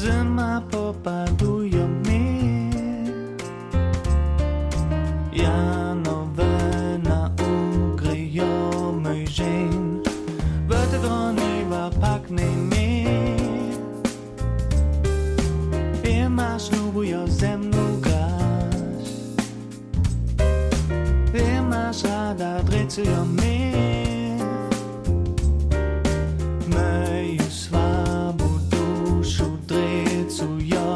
Zima popaduje mi, Janové na ugryjo mój dzień. Wytygoniła paknymi i masz lubujo ze mną grać. I masz rada drecujo mi moju słabu duszu drecujo.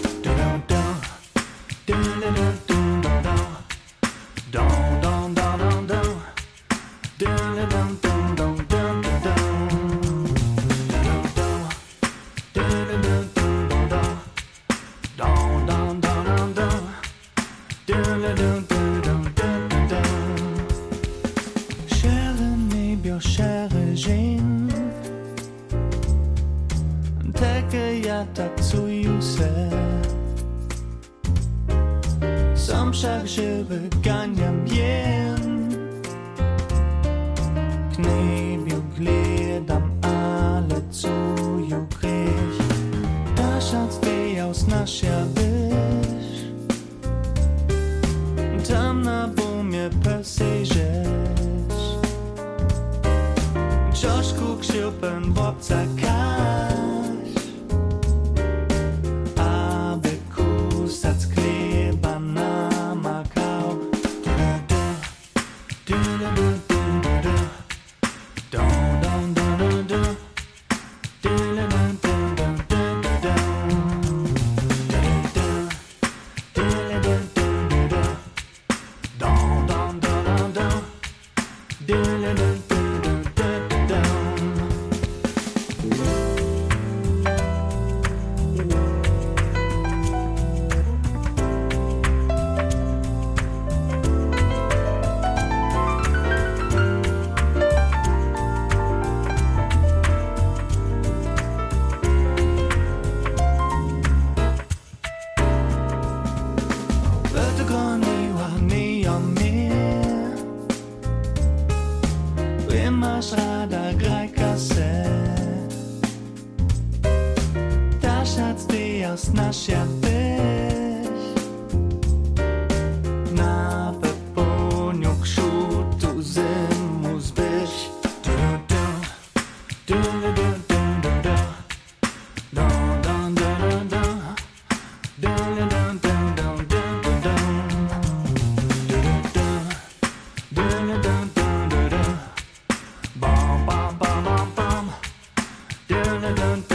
Käre nebjør, käre žen, tænker jeg tak cuju se. Som však žive ganjam jen, k nebju gledam, ale cuju grech. Dašac dejaus našja byš, tam na bumie posežeš. Čošku kšilpen vopca kaš, aby kusac chleba namakał. Wytygoniła mi o mnie, i masz rada grajka se. Dašac dejaus našja byš, na peponju kšutu zimu zbyš. Bum bum bum bum bum.